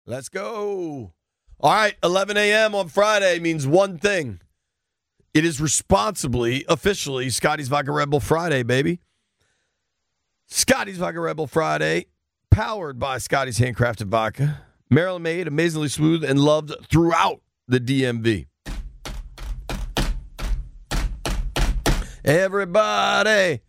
Let's go. All right, 11 a.m. on Friday means one thing. It is responsibly, officially, Scotty's Vodka Red Bull Friday, baby. Scotty's Vodka Red Bull Friday, powered by Scotty's Handcrafted Vodka. Maryland made, amazingly smooth, and loved throughout the DMV. Everybody.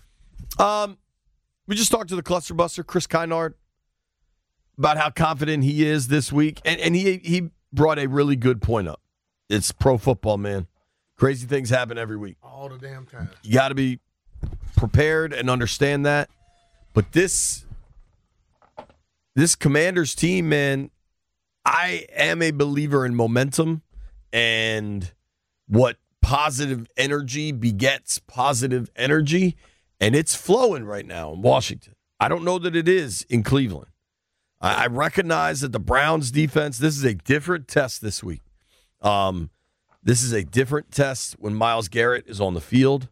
We just talked to the cluster buster, Chris Kynard, about how confident he is this week. And he brought a really good point up. It's pro football, man. Crazy things happen every week. All the damn time. You got to be prepared and understand that. But this Commanders team, man, I am a believer in momentum and what positive energy begets positive energy. And it's flowing right now in Washington. I don't know that it is in Cleveland. I recognize that the Browns defense, this is a different test this week. This is a different test when Myles Garrett is on the field.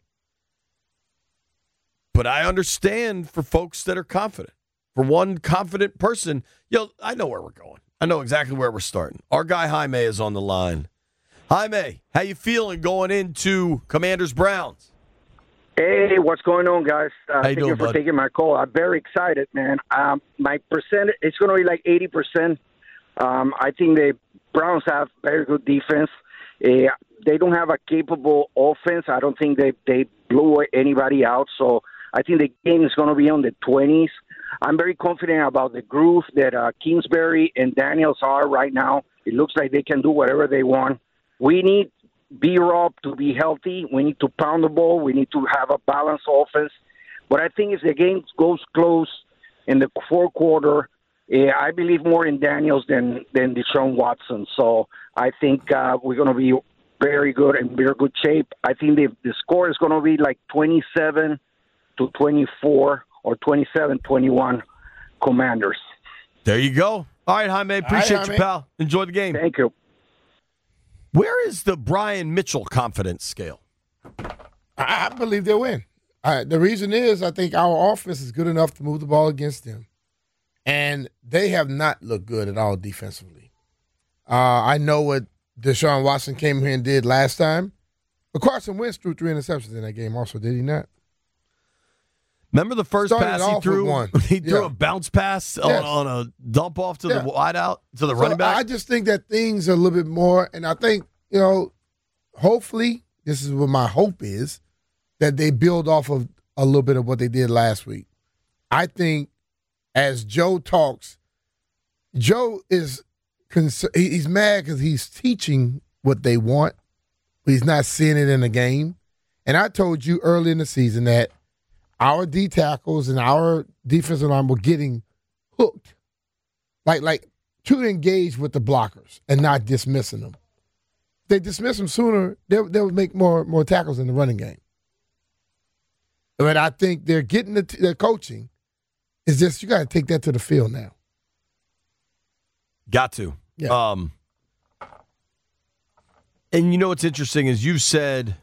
But I understand for folks that are confident. For one confident person, I know where we're going. I know exactly where we're starting. Our guy Jaime is on the line. Jaime, how you feeling going into Commanders-Browns? Hey, what's going on, guys? Thank you for bud? taking my call. I'm very excited, man. My percentage, it's going to be like 80%. I think the Browns have very good defense. They don't have a capable offense. I don't think they blew anybody out. So I think the game is going to be on the 20s. I'm very confident about the groove that Kingsbury and Daniels are right now. It looks like they can do whatever they want. We need B-Rob to be healthy. We need to pound the ball. We need to have a balanced offense. But I think if the game goes close in the fourth quarter, I believe more in Daniels than Deshaun Watson. So I think we're going to be very good and very good shape. I think the score is going to be like 27-24 or 27-21 Commanders. There you go. All right, Jaime. Appreciate you, pal. Enjoy the game. Thank you. Where is the Brian Mitchell confidence scale? I believe they'll win. The reason is I think our offense is good enough to move the ball against them. And they have not looked good at all defensively. I know what Deshaun Watson came here and did last time. But Carson Wentz threw 3 interceptions in that game also, did he not? Remember the first pass he threw? He threw a bounce pass on a dump off to the wide out, to the running back? I just think that things are a little bit more, and I think, hopefully, this is what my hope is, that they build off of a little bit of what they did last week. I think as Joe talks, Joe is he's mad because he's teaching what they want, but he's not seeing it in the game. And I told you early in the season that our D tackles and our defensive line were getting hooked, like to engage with the blockers and not dismissing them. If they dismiss them sooner, they would make more tackles in the running game. But I think they're getting the coaching. It's just you got to take that to the field now. Got to. Yeah. And what's interesting is you've said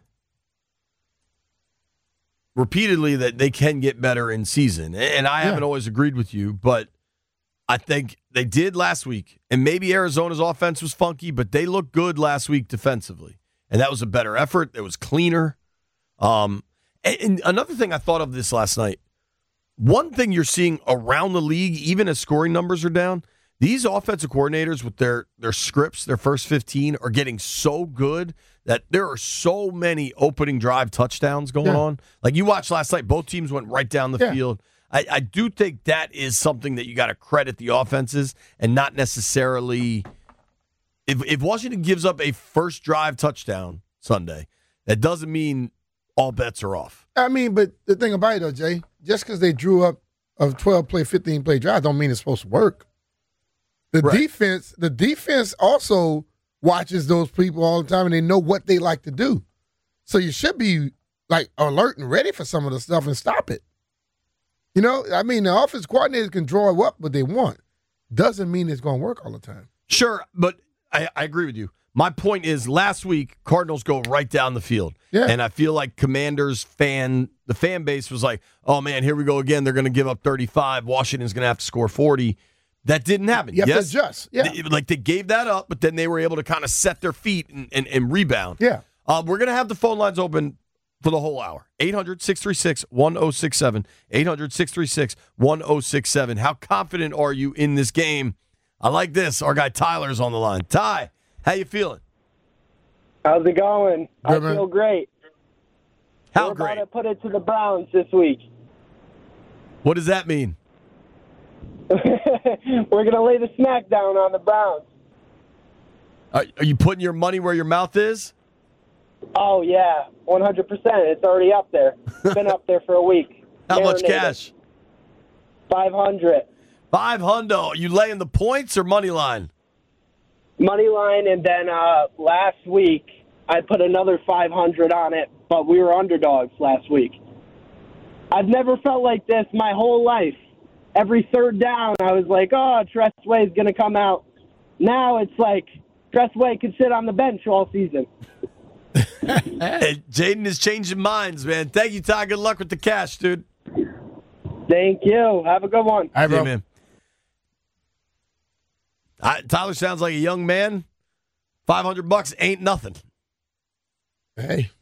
repeatedly that they can get better in season. And I haven't always agreed with you, but I think they did last week. And maybe Arizona's offense was funky, but they looked good last week defensively. And that was a better effort. It was cleaner. And another thing I thought of this last night, one thing you're seeing around the league, even as scoring numbers are down, these offensive coordinators with their scripts, their first 15, are getting so good that there are so many opening drive touchdowns going on. Like you watched last night, both teams went right down the field. I do think that is something that you got to credit the offenses and not necessarily if Washington gives up a first drive touchdown Sunday, that doesn't mean all bets are off. I mean, but the thing about it, though, Jay, just because they drew up a 12-play, 15-play drive don't mean it's supposed to work. The defense also watches those people all the time, and they know what they like to do. So you should be, alert and ready for some of the stuff and stop it. The offense coordinators can draw up what they want. Doesn't mean it's going to work all the time. Sure, but I agree with you. My point is, last week, Cardinals go right down the field. Yeah. And I feel like Commanders the fan base was like, oh, man, here we go again. They're going to give up 35. Washington's going to have to score 40. That didn't happen. You have to adjust. Yeah. They gave that up, but then they were able to kind of set their feet and rebound. Yeah. We're going to have the phone lines open for the whole hour. 800-636-1067. 800-636-1067. How confident are you in this game? I like this. Our guy Tyler's on the line. Ty, how you feeling? How's it going? Good, I feel great. How We're great? about to put it to the Browns this week. What does that mean? We're going to lay the smack down on the Browns. Are you putting your money where your mouth is? Oh, yeah, 100%. It's already up there. It's been up there for a week. How much Marinated. cash? 500. 500. Are you laying the points or money line? Money line, and then last week I put another 500 on it, but we were underdogs last week. I've never felt like this my whole life. Every third down, I was like, oh, Tressway's going to come out. Now it's like Tressway could sit on the bench all season. Hey, Jaden is changing minds, man. Thank you, Ty. Good luck with the cash, dude. Thank you. Have a good one. All right, bro. Yeah, man. Tyler sounds like a young man. $500 ain't nothing. Hey.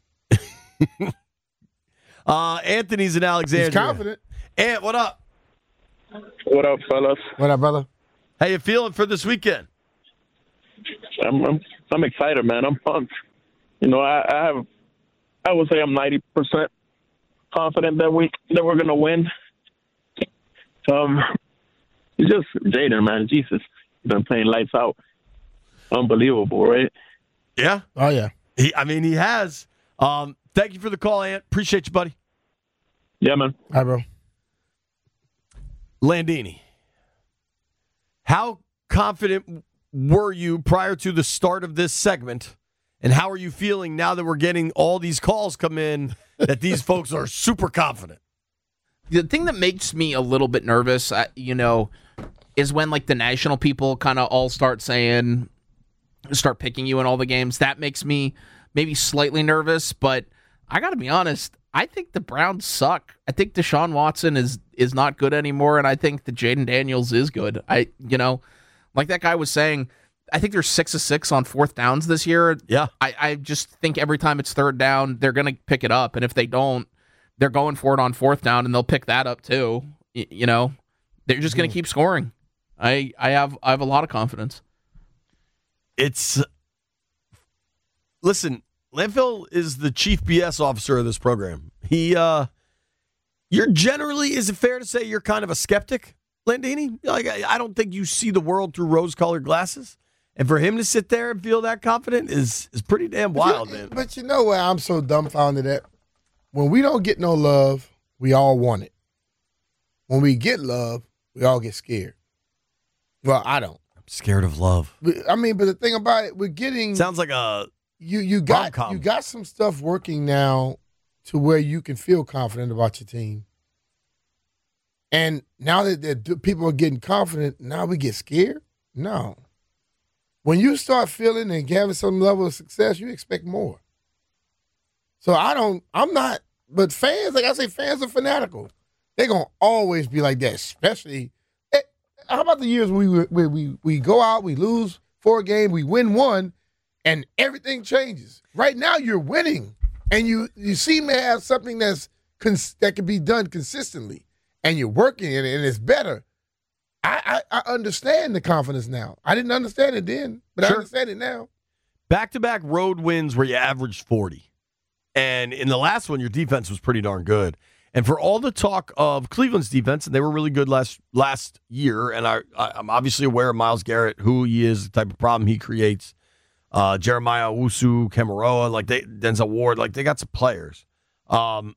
Anthony's in Alexandria. He's confident. Ant, what up? What up, fellas? What up, brother? How you feeling for this weekend? I'm excited, man. I'm pumped. You know, I would say I'm 90% confident that we're gonna win. It's just Jaden, man. Jesus, he's been playing lights out. Unbelievable, right? Yeah. Oh, yeah. He has. Thank you for the call, Ant. Appreciate you, buddy. Yeah, man. All right, bro. Landini, how confident were you prior to the start of this segment, and how are you feeling now that we're getting all these calls come in that these folks are super confident? The thing that makes me a little bit nervous, is when like the national people kind of all start picking you in all the games. That makes me maybe slightly nervous, but I got to be honest. I think the Browns suck. I think Deshaun Watson is not good anymore, and I think that Jaden Daniels is good. Like that guy was saying, I think they're 6 of 6 on fourth downs this year. Yeah. I just think every time it's third down, they're going to pick it up, and if they don't, they're going for it on fourth down, and they'll pick that up too. They're just going to keep scoring. I have a lot of confidence. Listen, Landfill is the chief BS officer of this program. You're generally, is it fair to say you're kind of a skeptic, Landini? Like, I don't think you see the world through rose-colored glasses. And for him to sit there and feel that confident is pretty damn wild, man. But you know what I'm so dumbfounded at? When we don't get no love, we all want it. When we get love, we all get scared. Well, I don't. I'm scared of love. I mean, but the thing about it, we're getting Sounds like a you got rom-com. you got some stuff working now to where you can feel confident about your team. And now that people are getting confident, now we get scared? No. When you start feeling and having some level of success, you expect more. So but fans, like I say, fans are fanatical. They're going to always be like that, especially, how about the years we go out, we lose 4 games, we win 1, and everything changes. Right now you're winning, and you seem to have something that can be done consistently, and you're working in it, and it's better. I understand the confidence now. I didn't understand it then, but Sure. I understand it now. back-to-back road wins where you averaged 40. And in the last one, your defense was pretty darn good. And for all the talk of Cleveland's defense, and they were really good last year, and I'm obviously aware of Myles Garrett, who he is, the type of problem he creates. Jeremiah Owusu, Kemeroa, Denzel Ward, they got some players. The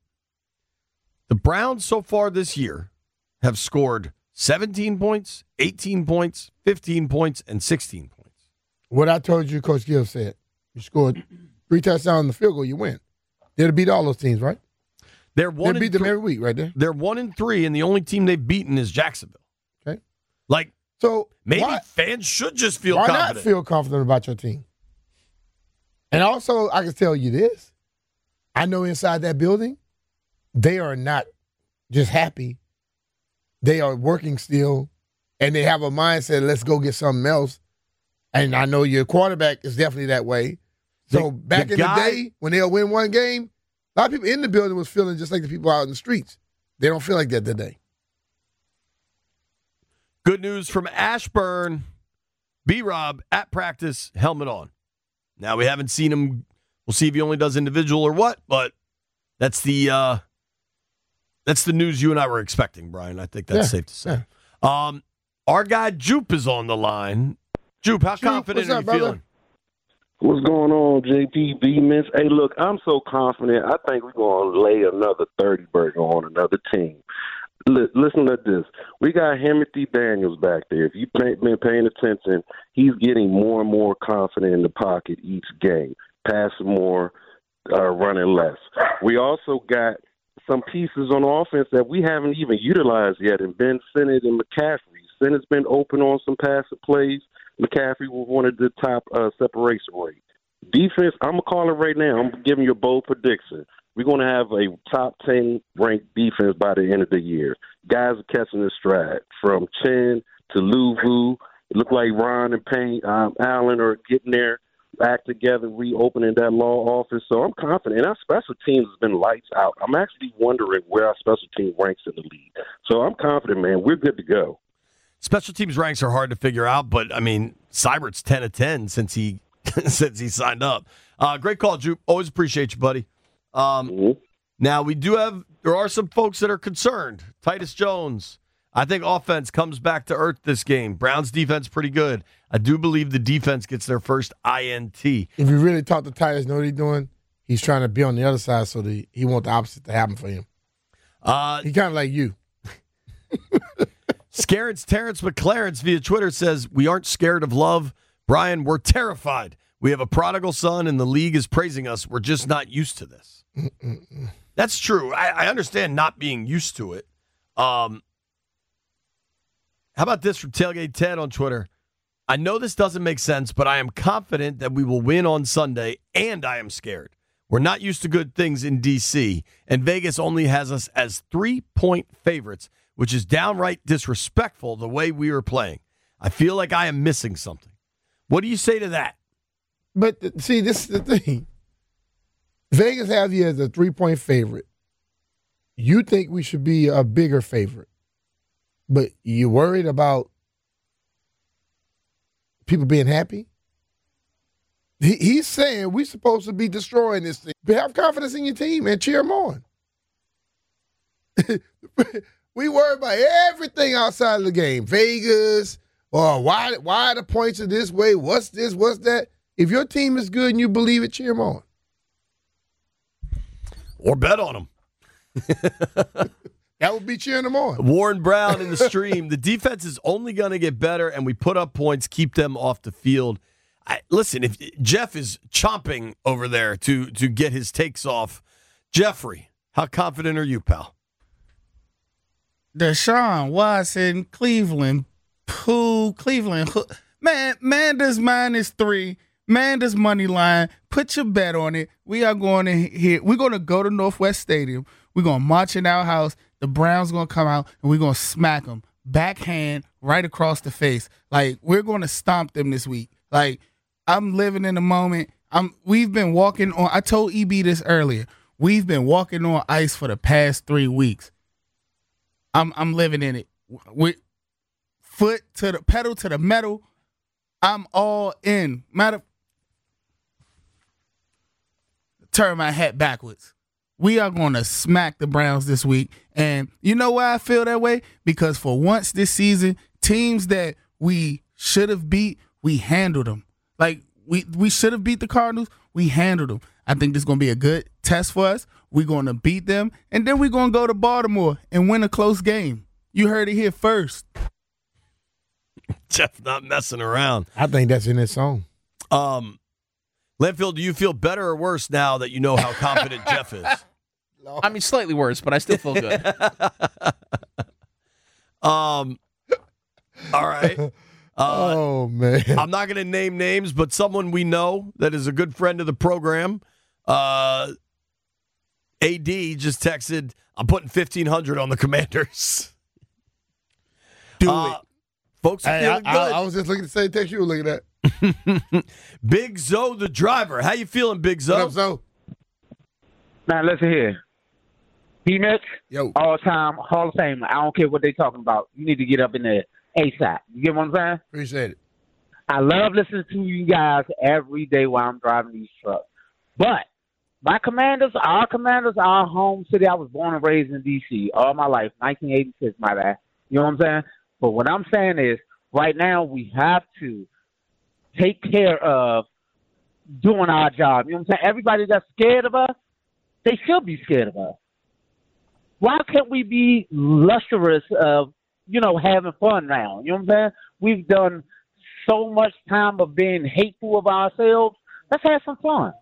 Browns so far this year have scored 17 points, 18 points, 15 points, and 16 points. What I told you, Coach Gill said, you scored 3 touchdowns in the field goal, you win. They'll beat all those teams, right? They're one. They beat them every week, right there. They're 1-3, and the only team they've beaten is Jacksonville. Okay. So maybe fans should just feel why confident. not feel confident about your team? And also, I can tell you this. I know inside that building, they are not just happy. They are working still, and they have a mindset, let's go get something else. And I know your quarterback is definitely that way. So back in the day, when they'll win one game, a lot of people in the building was feeling just like the people out in the streets. They don't feel like that today. Good news from Ashburn. B-Rob at practice, helmet on. Now, we haven't seen him. We'll see if he only does individual or what, but that's the news you and I were expecting, Brian. I think that's safe to say. Yeah. Our guy Jupe is on the line. Jupe, how confident are you feeling? What's going on, JP B-Miss? Hey, look, I'm so confident. I think we're going to lay another 30 burger on another team. Listen to this. We got Timothy Daniels back there. If you've been paying attention, he's getting more and more confident in the pocket each game, passing more, running less. We also got some pieces on offense that we haven't even utilized yet, and Ben Sinnott and McCaffrey. Sinnott's been open on some passing plays. McCaffrey was one of the top separation rate. Defense, I'm going to call it right now. I'm giving you a bold prediction. We're going to have a top 10 ranked defense by the end of the year. Guys are catching the stride from Chen to Luvu. It looked like Ron and Payne, Allen are getting their act together, reopening that law office. So I'm confident. And our special teams has been lights out. I'm actually wondering where our special team ranks in the league. So I'm confident, man. We're good to go. Special teams ranks are hard to figure out, but, I mean, Seibert's 10 of 10 since he signed up. Great call, Jupe. Always appreciate you, buddy. Now, there are some folks that are concerned. Titus Jones, I think offense comes back to earth this game. Browns defense pretty good. I do believe the defense gets their first INT. If you really talk to Titus, know what he's doing? He's trying to be on the other side so that he wants the opposite to happen for him. He's kind of like you. Terrence McLaren via Twitter says, we aren't scared of love. Brian, we're terrified. We have a prodigal son, and the league is praising us. We're just not used to this. That's true. I understand not being used to it. How about this from Tailgate Ted on Twitter? I know this doesn't make sense, but I am confident that we will win on Sunday, and I am scared. We're not used to good things in D.C., and Vegas only has us as 3-point favorites, which is downright disrespectful the way we are playing. I feel like I am missing something. What do you say to that? But, see, this is the thing. Vegas has you as a 3-point favorite. You think we should be a bigger favorite. But you worried about people being happy? He's saying we're supposed to be destroying this thing. Have confidence in your team and cheer them on. We worry about everything outside of the game. Vegas, or why the points are this way, what's this, what's that. If your team is good and you believe it, cheer them on. Or bet on them. That would be cheering them on. Warren Brown in the stream. The defense is only going to get better, and we put up points, keep them off the field. Listen, if Jeff is chomping over there to get his takes off. Jeffrey, how confident are you, pal? Deshaun Watson, Cleveland, Manders -3, Manders money line. Put your bet on it. We are going to hit. We're going to go to Northwest Stadium. We're going to march in our house. The Browns going to come out, and we're going to smack them. Backhand right across the face. Like, we're going to stomp them this week. Like, I'm living in the moment. We've been walking on. I told EB this earlier. We've been walking on ice for the past 3 weeks. I'm living in it. With foot to the pedal to the metal. I'm all in. Turn my hat backwards. We are going to smack the Browns this week. And you know why I feel that way? Because for once this season, teams that we should have beat, we handled them. Like, we should have beat the Cardinals. We handled them. I think this is going to be a good test for us. We're going to beat them. And then we're going to go to Baltimore and win a close game. You heard it here first. Jeff not messing around. I think that's in his song. Linfield, do you feel better or worse now that you know how confident Jeff is? I mean, slightly worse, but I still feel good. All right. Oh, man. I'm not going to name names, but someone we know that is a good friend of the program, AD just texted, I'm putting 1,500 on the Commanders. Do it. Folks are feeling good. I was just looking at the same text you were looking at. Big Zoe, the driver. How you feeling, Big Zoe? What up, Zoe? Now, listen here. B-Mitch, Yo. all-time Hall of Famer. I don't care what they talking about. You need to get up in there ASAP. You get what I'm saying? Appreciate it. I love listening to you guys every day while I'm driving these trucks. But our Commanders, our home city. I was born and raised in D.C. all my life, 1986, my bad. You know what I'm saying? But what I'm saying is, right now we have to take care of doing our job. You know what I'm saying? Everybody that's scared of us, they should be scared of us. Why can't we be lustrous of, having fun now? You know what I'm saying? We've done so much time of being hateful of ourselves. Let's have some fun.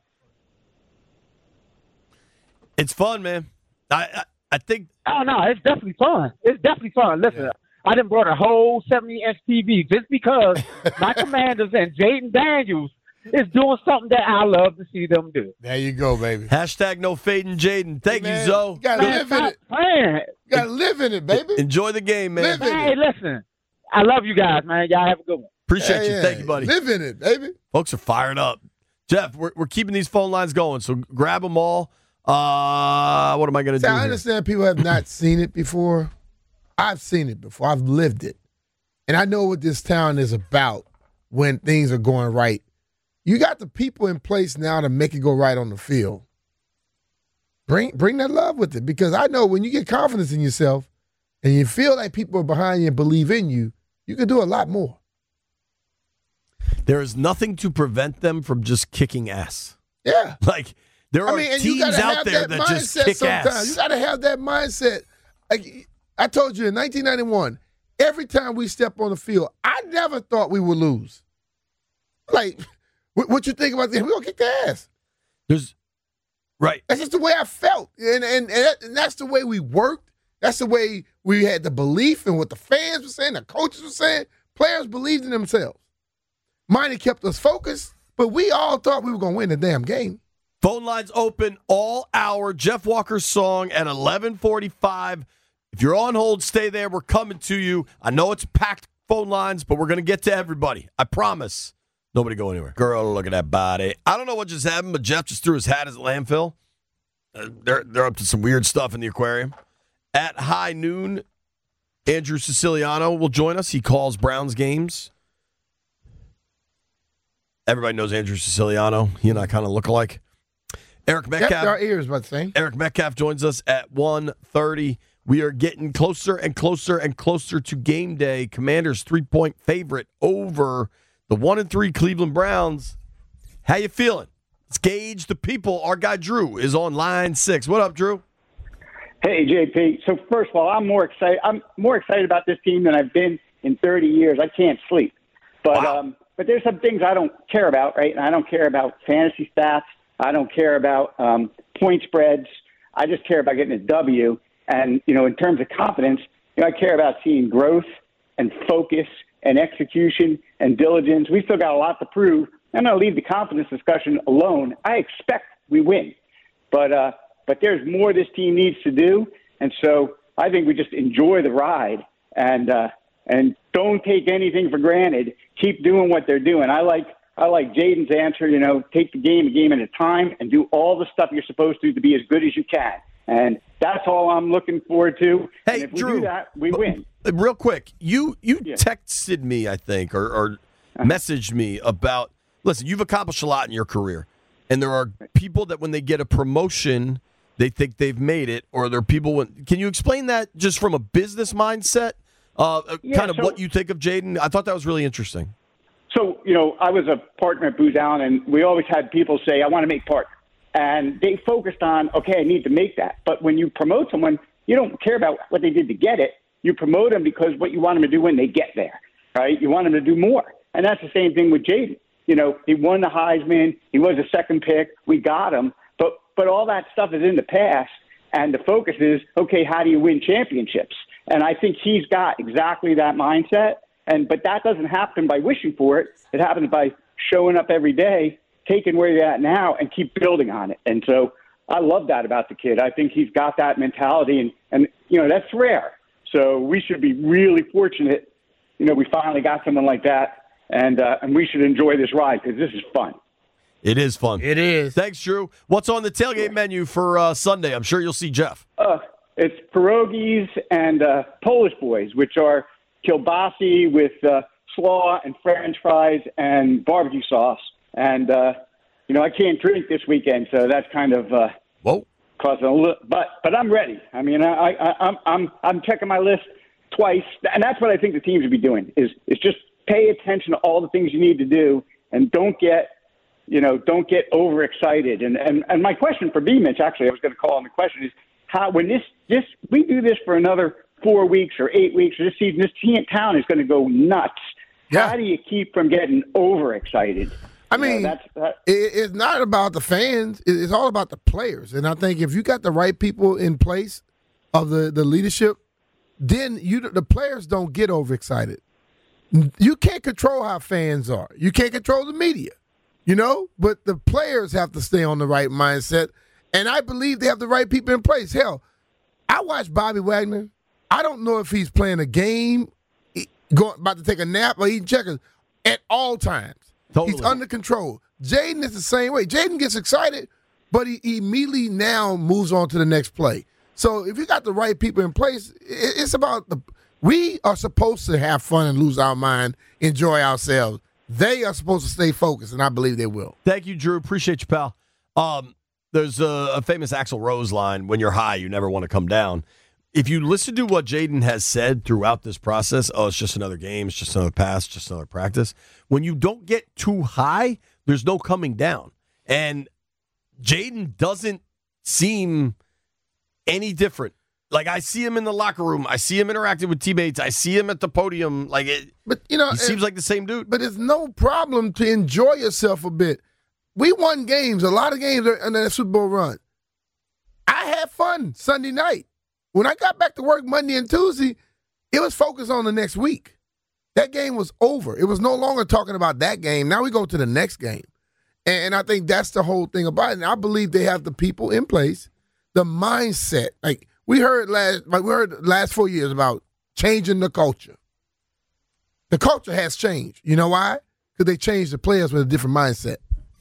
It's fun, man. I think. Oh, no, it's definitely fun. It's definitely fun. Listen, I done brought a whole 70-inch TV just because my Commanders and Jaden Daniels is doing something that I love to see them do. There you go, baby. Hashtag no fading Jaden. Thank you, Zoe. You got to live in it. Man. You got to live in it, baby. Enjoy the game, man. Live in Hey, it. listen, I love you guys, man. Y'all have a good one. Appreciate you. Thank you, buddy. Live in it, baby. Folks are fired up. Jeff, we're keeping these phone lines going, so grab them all. What am I going to do I here? understand people have not seen it before. I've seen it before. I've lived it. And I know what this town is about when things are going right. You got the people in place now to make it go right on the field. Bring that love with it, because I know when you get confidence in yourself and you feel like people are behind you and believe in you, you can do a lot more. There is nothing to prevent them from just kicking ass. Yeah. Like, there are and teams you gotta out have there that just mindset kick sometimes. ass. You got to have that mindset. Like I told you in 1991, every time we step on the field, I never thought we would lose. Like, what you think about this? We're going to kick their ass. Right. That's just the way I felt. And that's the way we worked. That's the way we had the belief in what the fans were saying, the coaches were saying. Players believed in themselves. Mine kept us focused, but we all thought we were going to win the damn game. Phone lines open all hour. Jeff Walker's song at 11:45. If you're on hold, stay there. We're coming to you. I know it's packed phone lines, but we're going to get to everybody. I promise. Nobody go anywhere. Girl, look at that body. I don't know what just happened, but Jeff just threw his hat at the landfill. They're up to some weird stuff in the aquarium. At high noon, Andrew Siciliano will join us. He calls Browns games. Everybody knows Andrew Siciliano. He and I kind of look alike. Eric Metcalf. Our ears about the same. Eric Metcalf joins us at 1:30. We are getting closer and closer and closer to game day. Commanders 3-point favorite over the 1-3 Cleveland Browns. How you feeling? Let's gauge the people. Our guy Drew is on line 6. What up, Drew? Hey, JP. So first of all, I'm more excited about this team than I've been in 30 years. I can't sleep. But wow. But there's some things I don't care about, right? And I don't care about fantasy stats. I don't care about point spreads. I just care about getting a W. And, in terms of confidence, I care about seeing growth and focus and execution and diligence. We still got a lot to prove. I'm going to leave the confidence discussion alone. I expect we win. But there's more this team needs to do. And so I think we just enjoy the ride and don't take anything for granted. Keep doing what they're doing. I like Jaden's answer, take the game a game at a time and do all the stuff you're supposed to be as good as you can. And that's all I'm looking forward to. Hey, and if Drew, we do that, we win. Real quick, you texted me, I think, or messaged me about, listen, you've accomplished a lot in your career. And there are people that when they get a promotion, they think they've made it, or there are people can you explain that just from a business mindset? What you think of Jaden? I thought that was really interesting. So, I was a partner at Booz Allen, and we always had people say, I want to make partner. And they focused on, okay, I need to make that. But when you promote someone, you don't care about what they did to get it. You promote them because what you want them to do when they get there, right? You want them to do more. And that's the same thing with Jaden. He won the Heisman. He was a second pick. We got him. But all that stuff is in the past. And the focus is, okay, how do you win championships? And I think he's got exactly that mindset. But that doesn't happen by wishing for it. It happens by showing up every day, taking where you're at now, and keep building on it. And so I love that about the kid. I think he's got that mentality, and that's rare. So we should be really fortunate we finally got someone like that, and we should enjoy this ride because this is fun. It is fun. It is. Thanks, Drew. What's on the tailgate menu for Sunday? I'm sure you'll see Jeff. It's pierogies and Polish boys, which are kielbasi with slaw and French fries and barbecue sauce. And I can't drink this weekend, so that's kind of causing a little. But I'm ready. I mean, I'm checking my list twice, and that's what I think the teams should be doing is just pay attention to all the things you need to do, and don't get overexcited. And my question for B Mitch, actually, I was going to call on the question is how when this we do this for another 4 weeks or 8 weeks or this season, this town is going to go nuts. Yeah. How do you keep from getting overexcited? I mean, it's not about the fans. It's all about the players. And I think if you got the right people in place of the leadership, then the players don't get overexcited. You can't control how fans are. You can't control the media, but the players have to stay on the right mindset. And I believe they have the right people in place. Hell, I watched Bobby Wagner. I don't know if he's playing a game, about to take a nap, or eating checkers at all times. Totally. He's under control. Jaden is the same way. Jaden gets excited, but he immediately now moves on to the next play. So if you got the right people in place, it's about we are supposed to have fun and lose our mind, enjoy ourselves. They are supposed to stay focused, and I believe they will. Thank you, Drew. Appreciate you, pal. There's a famous Axl Rose line, when you're high, you never want to come down. If you listen to what Jaden has said throughout this process, it's just another game, it's just another pass, just another practice. When you don't get too high, there's no coming down. And Jaden doesn't seem any different. Like, I see him in the locker room. I see him interacting with teammates. I see him at the podium. He seems like the same dude. But it's no problem to enjoy yourself a bit. We won games, a lot of games in that Super Bowl run. I had fun Sunday night. When I got back to work Monday and Tuesday, it was focused on the next week. That game was over. It was no longer talking about that game. Now we go to the next game. And I think that's the whole thing about it. And I believe they have the people in place, the mindset. Like we heard last 4 years about changing the culture. The culture has changed. You know why? Because they changed the players with a different mindset.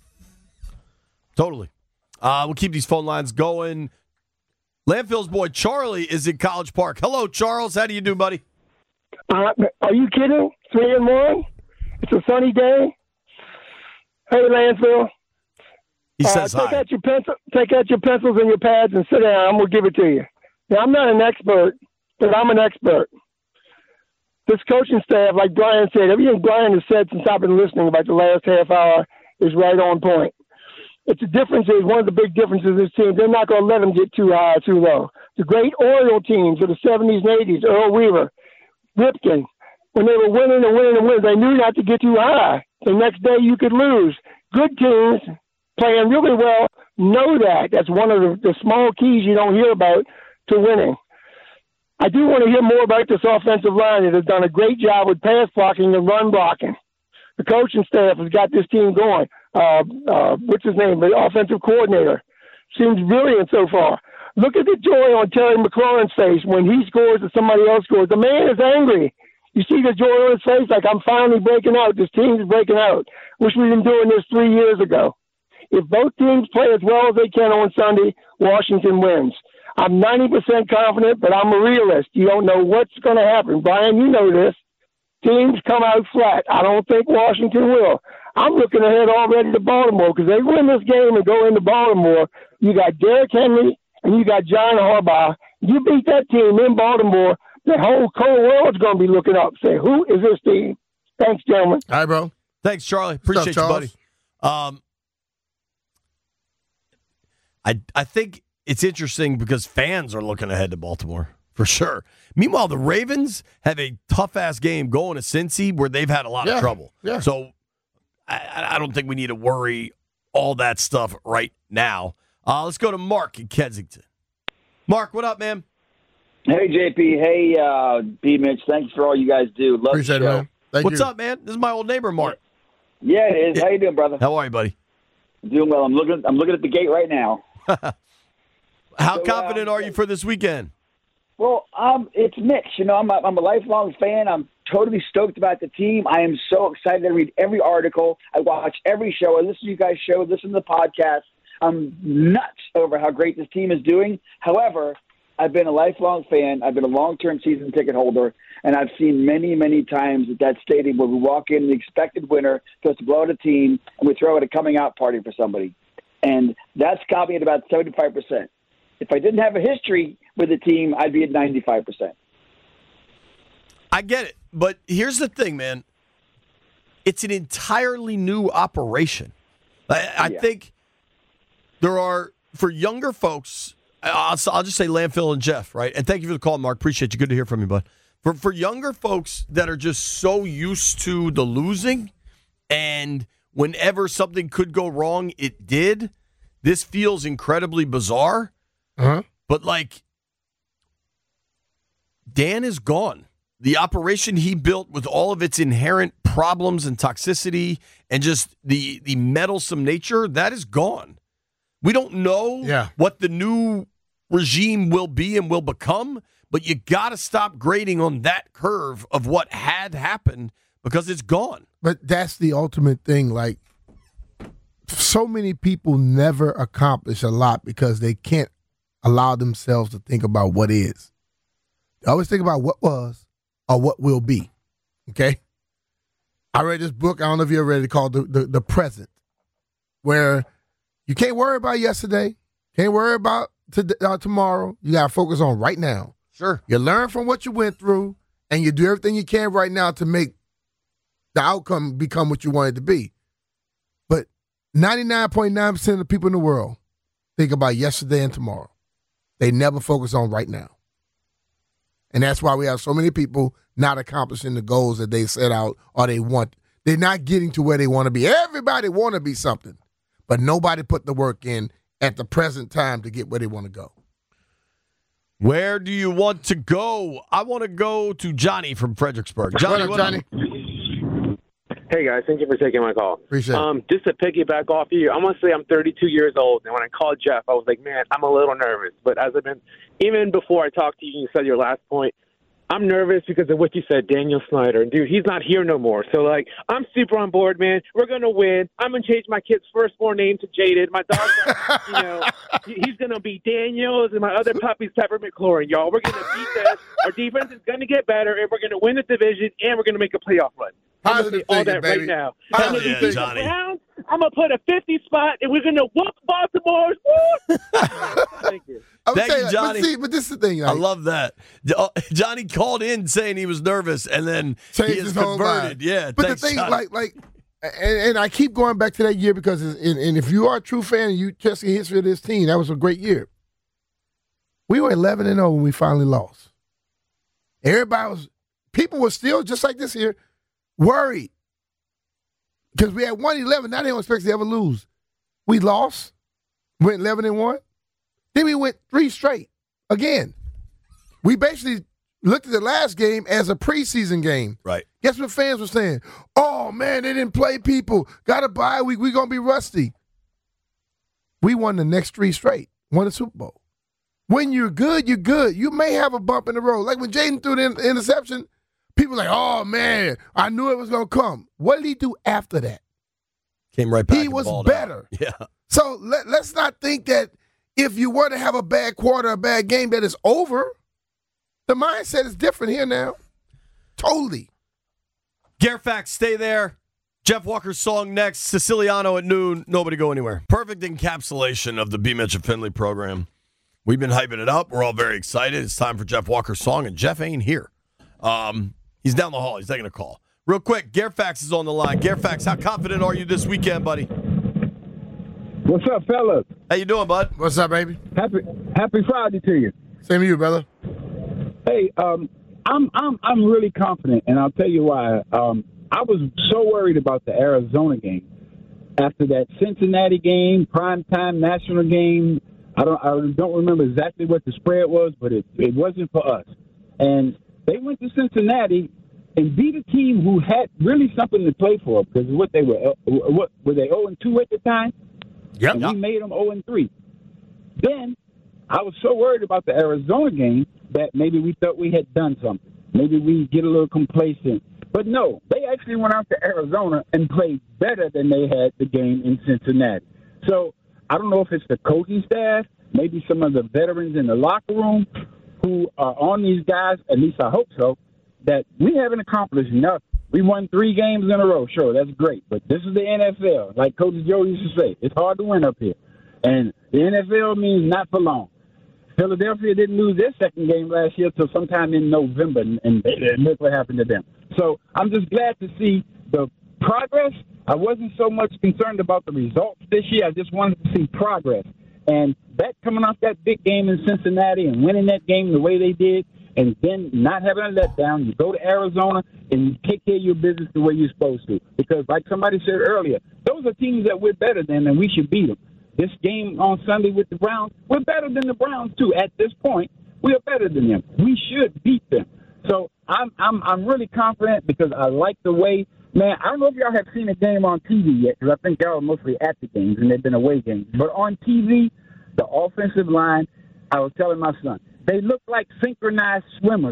Totally. We'll keep these phone lines going. Landfill's boy Charlie is in College Park. Hello, Charles. How do you do, buddy? Are you kidding? 3-1? It's a sunny day. Hey, Landfill. He says take hi. Take out your pencils and your pads and sit down. I'm going to give it to you. Now, I'm not an expert, but I'm an expert. This coaching staff, like Brian said, everything Brian has said since I've been listening about the last half hour is right on point. It's the difference is one of the big differences of this team. They're not going to let them get too high or too low. The great Oriole teams of the 70s and 80s, Earl Weaver, Ripken, when they were winning and winning and winning, they knew not to get too high. The next day you could lose. Good teams playing really well know that. That's one of the small keys you don't hear about to winning. I do want to hear more about this offensive line that has done a great job with pass blocking and run blocking. The coaching staff has got this team going. What's his name? The offensive coordinator seems brilliant so far. Look at the joy on Terry McLaurin's face when he scores or somebody else scores. The man is angry. You see the joy on his face, like I'm finally breaking out. This team is breaking out. Wish we'd been doing this 3 years ago. If both teams play as well as they can on Sunday, Washington wins. I'm 90% confident, but I'm a realist. You don't know what's going to happen. Brian, you know this. Teams come out flat. I don't think Washington will. I'm looking ahead already to Baltimore because they win this game and go into Baltimore. You got Derrick Henry and you got John Harbaugh. You beat that team in Baltimore, the whole world's going to be looking up, say, who is this team? Thanks, gentlemen. All right, bro. Thanks, Charlie. Appreciate you, buddy. I think it's interesting because fans are looking ahead to Baltimore, for sure. Meanwhile, the Ravens have a tough-ass game going to Cincy where they've had a lot of trouble. Yeah. So I don't think we need to worry all that stuff right now. Let's go to Mark in Kensington. Mark, what up, man? Hey, JP. Hey, B. Mitch. Thanks for all you guys do. Love Appreciate the show. it, man. Thank What's you. up, man? This is my old neighbor, Mark. Yeah, it is. How you doing, brother? How are you, buddy? Doing well. I'm looking at the gate right now. How confident are you for this weekend? Well, it's mixed. You know, I'm a lifelong fan. I'm totally stoked about the team. I am so excited. I read every article. I watch every show. I listen to you guys' show, listen to the podcast. I'm nuts over how great this team is doing. However, I've been a lifelong fan. I've been a long-term season ticket holder, and I've seen many, many times at that stadium where we walk in, the expected winner goes to blow out a team, and we throw out a coming-out party for somebody. And that's got me at about 75%. If I didn't have a history with the team, I'd be at 95%. I get it, but here's the thing, man. It's an entirely new operation. I think there are, for younger folks, I'll just say Landfill and Jeff, right? And thank you for the call, Mark. Appreciate you. Good to hear from you, bud. For younger folks that are just so used to the losing, and whenever something could go wrong, it did, this feels incredibly bizarre. Uh-huh. But, like, Dan is gone. The operation he built with all of its inherent problems and toxicity and just the meddlesome nature, that is gone. We don't know what the new regime will be and will become, but you got to stop grading on that curve of what had happened because it's gone. But that's the ultimate thing. Like, so many people never accomplish a lot because they can't allow themselves to think about what is. They always think about what was or what will be. Okay? I read this book, I don't know if you ever read it, called The Present, where you can't worry about yesterday, can't worry about tomorrow. You got to focus on right now. Sure. You learn from what you went through, and you do everything you can right now to make the outcome become what you want it to be. But 99.9% of the people in the world think about yesterday and tomorrow. They never focus on right now. And that's why we have so many people not accomplishing the goals that they set out or they want. They're not getting to where they want to be. Everybody want to be something, but nobody put the work in at the present time to get where they want to go. Where do you want to go? I want to go to Johnny from Fredericksburg. Johnny, what up, Johnny? Hey, guys. Thank you for taking my call. Appreciate it. Just to piggyback off you, I'm going to say I'm 32 years old, and when I called Jeff, I was like, man, I'm a little nervous. But as I've been, even before I talked to you, you said your last point, I'm nervous because of what you said, Daniel Snyder. And, dude, he's not here no more. So, like, I'm super on board, man. We're going to win. I'm going to change my kid's firstborn name to Jaded. My dog's, he's going to be Daniels, and my other puppy's Peppermint Chlorine, y'all. We're going to beat this. Our defense is going to get better, and we're going to win the division, and we're going to make a playoff run. I'm going to say all that baby. right now. Johnny. I'm going to put a 50 spot, and we're going to whoop Baltimore. Thank you. Thank you, Johnny. But this is the thing. I love that. Johnny called in saying he was nervous, and then he is converted. Yeah, but thanks, the thing, Johnny. and I keep going back to that year because, and if you are a true fan and you just the history of this team, that was a great year. We were 11-0 when we finally lost. People were still just like this here, worried because we had 1-11. Now they don't expect us to ever lose. We lost, went 11-1. Then we went 3 straight again. We basically looked at the last game as a preseason game. Right. Guess what fans were saying? Oh, man, they didn't play people. Got a bye week. We're going to be rusty. We won the next 3 straight. Won the Super Bowl. When you're good, you're good. You may have a bump in the road. Like when Jaden threw the interception, people were like, oh, man, I knew it was going to come. What did he do after that? Came right back. He was better. Yeah. So let's not think that if you were to have a bad quarter, a bad game, that it's over. The mindset is different here now. Totally. Fairfax, stay there. Jeff Walker's song next. Siciliano at noon. Nobody go anywhere. Perfect encapsulation of the B. Mitch and Finley program. We've been hyping it up. We're all very excited. It's time for Jeff Walker's song, and Jeff ain't here. He's down the hall. He's taking a call. Real quick, Fairfax is on the line. Fairfax, how confident are you this weekend, buddy? What's up, fellas? How you doing, bud? What's up, baby? Happy Friday to you. Same to you, brother. Hey, I'm really confident, and I'll tell you why. I was so worried about the Arizona game after that Cincinnati game, primetime national game. I don't remember exactly what the spread was, but it wasn't for us. And they went to Cincinnati and beat a team who had really something to play for because what they were they 0-2 at the time? Yep. And we made them 0-3. Then I was so worried about the Arizona game that maybe we thought we had done something. Maybe we get a little complacent. But no, they actually went out to Arizona and played better than they had the game in Cincinnati. So I don't know if it's the coaching staff, maybe some of the veterans in the locker room who are on these guys, at least I hope so, that we haven't accomplished enough. We won 3 games in a row. Sure, that's great. But this is the NFL. Like Coach Joe used to say, it's hard to win up here. And the NFL means not for long. Philadelphia didn't lose their second game last year till sometime in November, and look what happened to them. So I'm just glad to see the progress. I wasn't so much concerned about the results this year. I just wanted to see progress. And that coming off that big game in Cincinnati and winning that game the way they did, and then not having a letdown, you go to Arizona and you take care of your business the way you're supposed to. Because like somebody said earlier, those are teams that we're better than, and we should beat them. This game on Sunday with the Browns, we're better than the Browns too. At this point, we are better than them. We should beat them. So I'm really confident because I like the way. Man, I don't know if y'all have seen a game on TV yet because I think y'all are mostly at the games and they've been away games. But on TV, the offensive line, I was telling my son, they look like synchronized swimmers.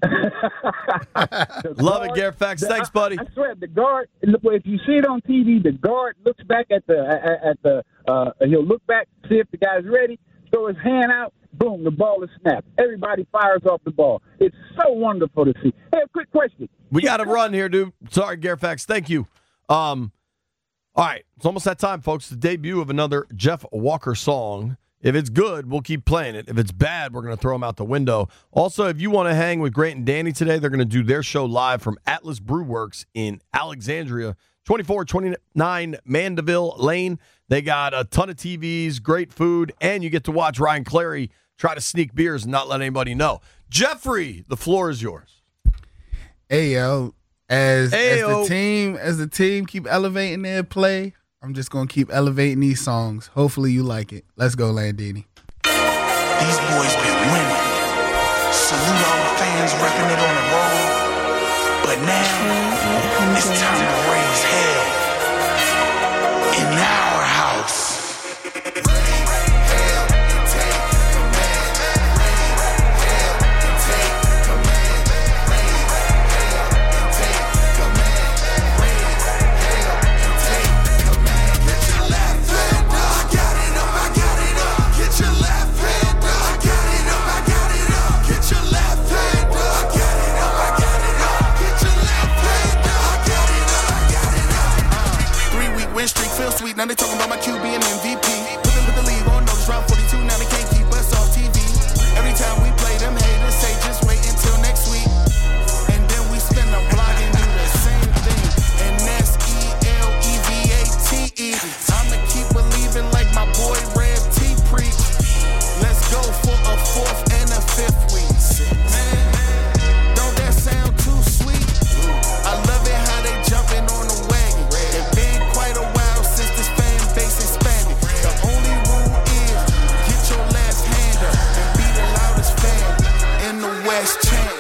Love it, Garfax. Thanks, buddy. I swear, the guard. If you see it on TV, the guard looks back at the. He'll look back, see if the guy's ready, throw his hand out, boom, the ball is snapped. Everybody fires off the ball. It's so wonderful to see. Hey, a quick question. We got to run here, dude. Sorry, Garfax. Thank you. All right, it's almost that time, folks. The debut of another Jeff Walker song. If it's good, we'll keep playing it. If it's bad, we're going to throw them out the window. Also, if you want to hang with Grant and Danny today, they're going to do their show live from Atlas Brew Works in Alexandria, 2429 Mandeville Lane. They got a ton of TVs, great food, and you get to watch Ryan Clary try to sneak beers and not let anybody know. Jeffrey, the floor is yours. Hey, yo. As the team keep elevating their play, I'm just going to keep elevating these songs. Hopefully you like it. Let's go, Landini. These boys been winning. Salute all the fans repping it on the road. But now, it's time to raise hell in our house. Now they talking about my QB and MVP. Put the league on notice, round 42. Now they can't keep us off TV. Every time we play, them haters say just wait until next week. And then we spin the block and do the same thing. And that's ELEVATE. I'ma keep believing like my boy Rev T preach. Let's go for a 4th and a 5th week. Man, don't that sound too sweet? I love it how they jumping on the wagon. It's been quite a while since this fan base expanded. The only rule is get your left hand up and be the loudest fan in the West chanting.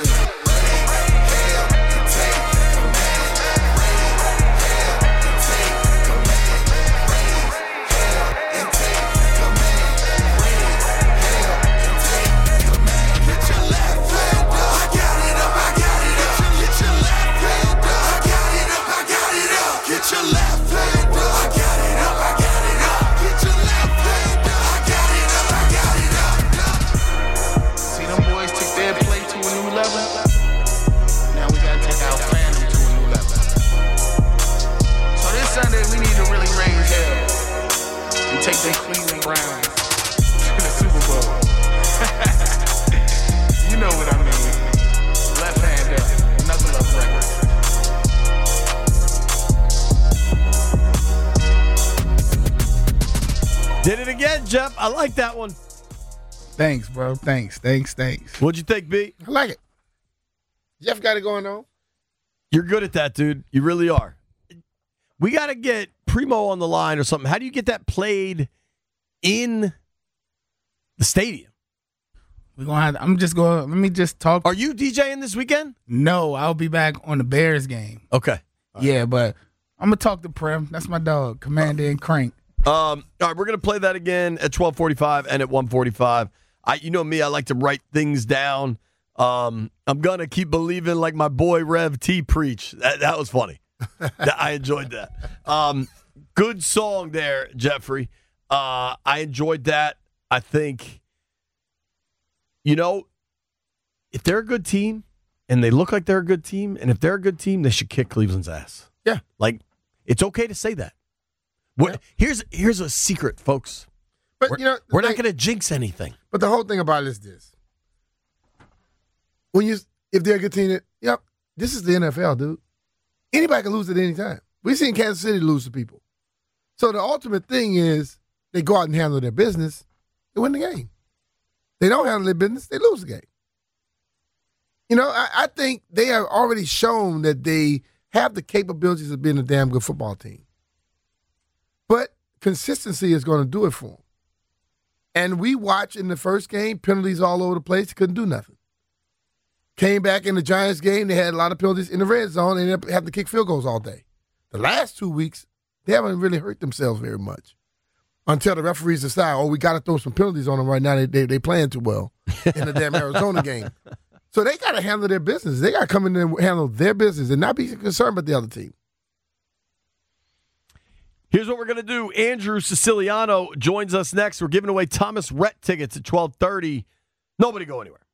Take the Cleveland Browns to the Super Bowl. You know what I mean. Left hand up. Knuckle up record. Did it again, Jeff. I like that one. Thanks, bro. Thanks. What'd you think, B? I like it. Jeff got it going on. You're good at that, dude. You really are. We got to get Primo on the line or something. How do you get that played in the stadium? Let me just talk. Are you DJing this weekend? No, I'll be back on the Bears game. Okay. Yeah, but I'm going to talk to Prem. That's my dog, Commander and Crank. All right, we're going to play that again at 12:45 and at 1:45. You know me, I like to write things down. I'm going to keep believing like my boy Rev T preach. That was funny. I enjoyed that. Good song there, Jeffrey. I enjoyed that. I think, if they're a good team and they look like they're a good team, and if they're a good team, they should kick Cleveland's ass. Yeah. Like, it's okay to say that. Here's a secret, folks. But we're not going to jinx anything. But the whole thing about it is this: if they're a good team, this is the NFL, dude. Anybody can lose at any time. We've seen Kansas City lose to people. So the ultimate thing is they go out and handle their business, they win the game. They don't handle their business, they lose the game. I think they have already shown that they have the capabilities of being a damn good football team. But consistency is going to do it for them. And we watched in the first game, penalties all over the place, couldn't do nothing. Came back in the Giants game, they had a lot of penalties in the red zone, and they had to kick field goals all day. The last 2 weeks, they haven't really hurt themselves very much until the referees decide, we got to throw some penalties on them right now. They playing too well in the damn Arizona game. So they got to handle their business. They got to come in and handle their business and not be concerned about the other team. Here's what we're going to do. Andrew Siciliano joins us next. We're giving away Thomas Rhett tickets at 12:30. Nobody go anywhere.